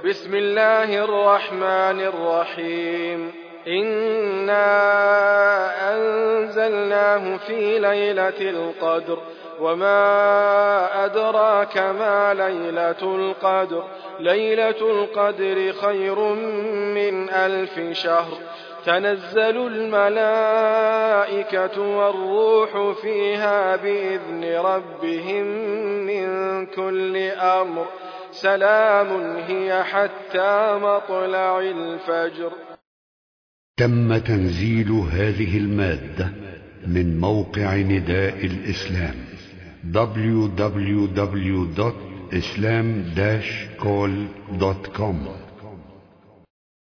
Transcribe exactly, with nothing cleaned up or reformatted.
بسم الله الرحمن الرحيم. إنا أنزلناه في ليلة القدر وما أدراك ما ليلة القدر ليلة القدر خير من ألف شهر. تنزل الملائكة والروح فيها بإذن ربهم من كل أمر. سلام هي حتى مطلع الفجر. تم تنزيل هذه المادة من موقع نداء الإسلام دبليو دبليو دبليو دوت إسلام داش كول دوت كوم.